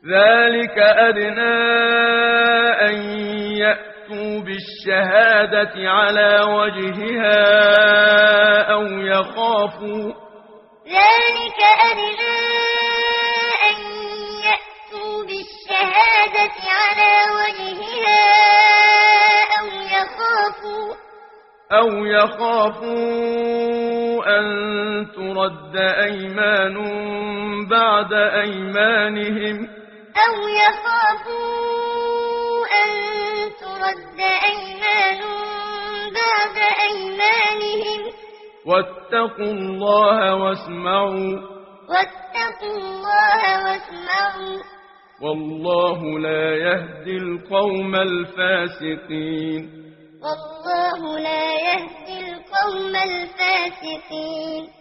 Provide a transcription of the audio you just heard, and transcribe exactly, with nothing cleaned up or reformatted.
ذلك أدنى أن يأتوا بالشهادة على وجهها أو يخافوا ذلك أدنى أن يأتوا بالشهادة على وجهها أو يخافوا أو يخافوا أن ترد أيمان بعد أيمانهم أو يخافوا أن ترد أيمان بعد أيمانهم واتقوا الله واسمعوا واتقوا الله واسمعوا والله لا يهدي القوم الفاسقين والله لا يهدي القوم الفاسقين